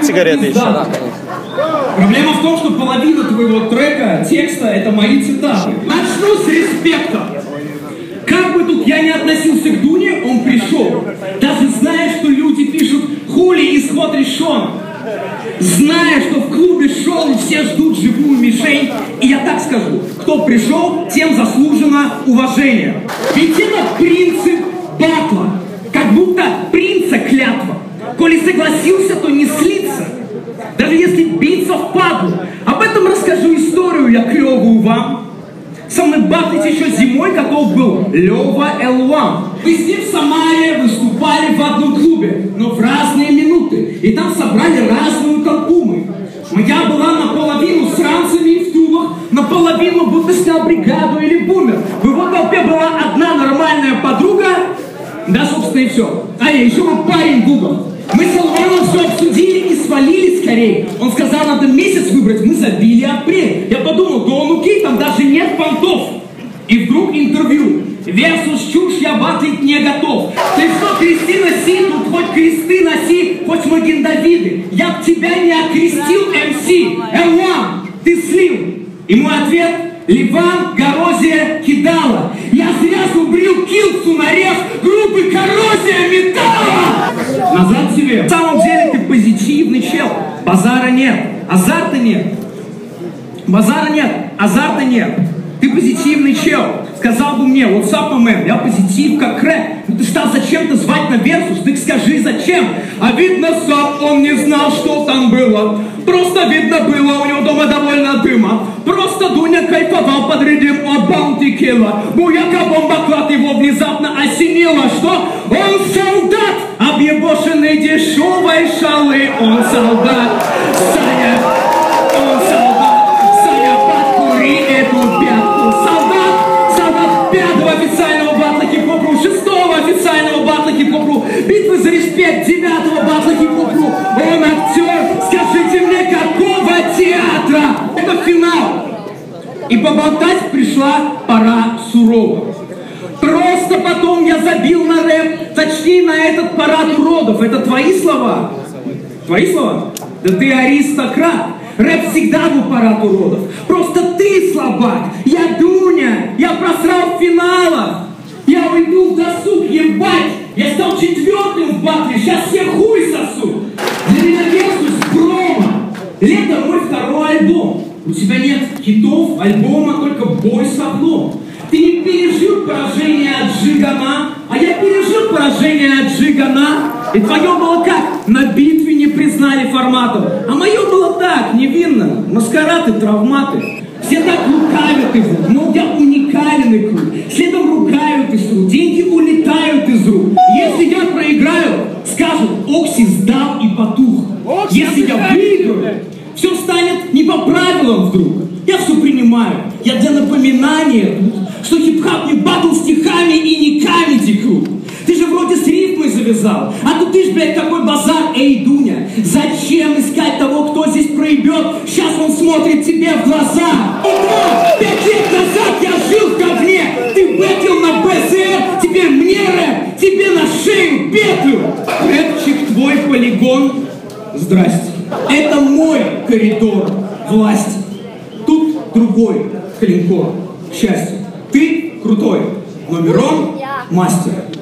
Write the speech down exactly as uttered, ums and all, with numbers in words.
курить сигареты еще. Да. Проблема в том, что половина твоего трека, текста, это мои цитаты. Начну с респекта. Как бы тут я не относился к Дуне, он пришел. Даже зная, что люди пишут «хули исход решен». Зная, что в клубе шоу все ждут живую мишень. И я так скажу, кто пришел, тем заслужено уважение. Ведь это принцип батла. Как будто принца клятва. Коли согласился, то не слиться. Даже если биться впадлу. Об этом расскажу историю я клевую вам. Со мной батлить еще зимой готов был Лёва эл один. Мы с ним в Самаре выступали в одном клубе, но в разные минуты. И там собрали разную толпу мы. Моя была наполовину с ранцами и в трубах, наполовину будто снял бригаду или бумер. В его толпе была одна нормальная подруга, да, собственно, и все. А я еще был парень в губах. Мы с Алваном все обсудили и свалили скорее. Он сказал, надо месяц выбрать, мы забили апрель. Я подумал, да он окей, там даже нет понтов. И вдруг интервью. Версус чушь, я батлить не готов. Ты что, крести носи, тут хоть кресты носи, хоть Маген Давиды. Я б тебя не окрестил, эм си. эл один, ты слил. И мой ответ, Ливан, Горозия, Кидала. Я зря зубрил килцу на рез группы Коррозия металла. Назад себе. На самом деле ты позитивный чел. Базара нет, азарта нет. Базара нет, азарта нет. Ты позитивный чел. Сказал бы мне, вот сапа мэн, я позитив как рэп. Ну ты стал зачем-то звать на версус, так скажи зачем. А видно сам он не знал, что там было. Просто видно было, у него дома довольно дыма. Просто Дуня кайфовал под ритм от Баунти Килла. Буяка бомбоклад его внезапно осенило, что он солдат, объебошенный дешевой шалы. Он солдат, Саня, он солдат, Саня, подкури эту пятку. Солдат, солдат пятого официального батла хип-хопру, шестого официального батла хип-хопру, битвы за респект девятого батла хип-хопру. Он актер, скажите мне, какого театра? Это финал. И поболтать пришла пора сурово. Просто потом я забил на рэп, точнее на этот парад уродов. Это твои слова? Твои слова? Да ты аристократ. Рэп всегда был парад уродов. Просто ты слабак. Я Дуня. Я просрал в финалах. Я уйду в досуг, ебать. Я стал четвертым в батле. Сейчас все хуй сосут. Для меня Версус промо. Лето мой второй альбом. У тебя нет хитов, альбома, только бой с облом. Ты не пережил поражение от Жигана, а я пережил поражение от Жигана. И твое было как? На битве не признали форматом. А мое было так, невинно. Маскарад и травматы. Все так лукавят его, но я уникален и крут. Следом ругают из рук, деньги улетают из рук. Если я проиграю, скажут, Окси сдал и потух. Если я выиграю, все станет не по правилам вдруг. Я все принимаю. Я для напоминания тут, что хип-хап не батл стихами и не камеди клуб. Ты же вроде с рифмой завязал. А тут ты ж, блядь, какой базар. Эй, Дуня, зачем искать того, кто здесь проебет? Сейчас он смотрит тебе в глаза. Ого, пять лет назад я жил в говне. Ты бэкил на бэ зэ эр, теперь мне рэп, тебе на шею петлю. Рэпчик твой полигон. Здрасте. Это мой коридор власти. Тут другой клинкор. К счастью, ты крутой. Номерон мастер.